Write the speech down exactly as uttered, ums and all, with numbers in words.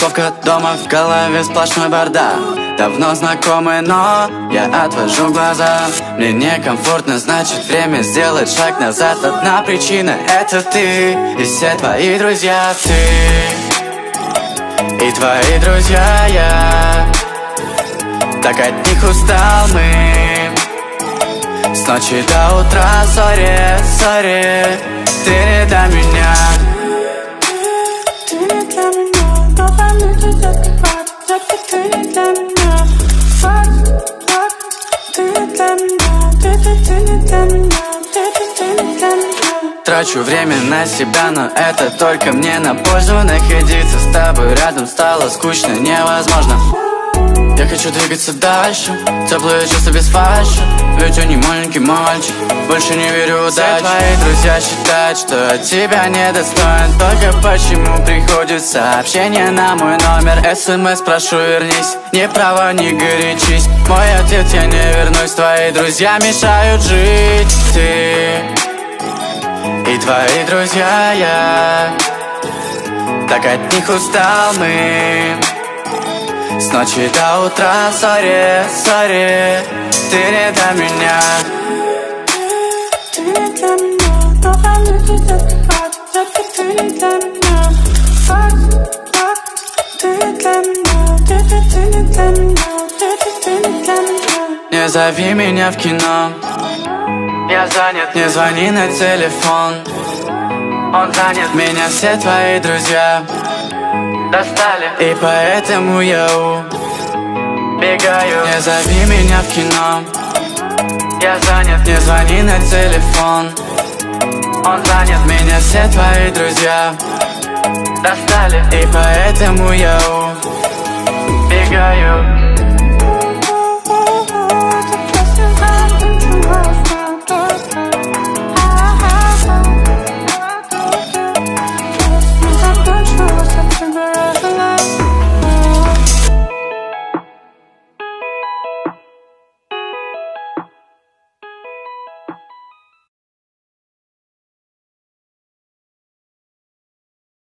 Тусовка дома, в голове сплошной бардак. Давно знакомы, но я отвожу глаза. Мне некомфортно, значит время сделать шаг назад. Одна причина — это ты и все твои друзья. Ты и твои друзья, я так от них устал. Мы с ночи до утра, сори, сори. Ты не для меня. Ты не для меня. Новая люди закрывают, только ты не для меня. Фак, фак, ты не для меня. Ты, ты, ты не для меня. Ты, ты, ты не для меня. Трачу время на себя, но это только мне на пользу. Находиться с тобой рядом стало скучно, невозможно. Я хочу двигаться дальше, теплые чувства без фальши. Ведь он не маленький мальчик, больше не верю в удачу. Все твои друзья считают, что от тебя недостоин. Только почему приходит сообщение на мой номер? СМС прошу вернись, не права, не горячись. Мой ответ я не вернусь, твои друзья мешают жить. Ты и твои друзья, я так от них устал. Мы с ночи до утра, сори, сори. Ты не для меня. Ты не для меня. Новая люди закрывают, только ты не для меня. Фак, фак, ты не для меня. Ты, ты, ты не для меня. Ты, ты, ты не для меня. Не зови меня в кино, я занят. Не звони на телефон, он занят. Меня все твои друзья достали, и поэтому я убегаю. Не зови меня в кино, я занят. Не звони на телефон, он занят. Меня все твои друзья достали, и поэтому я убегаю.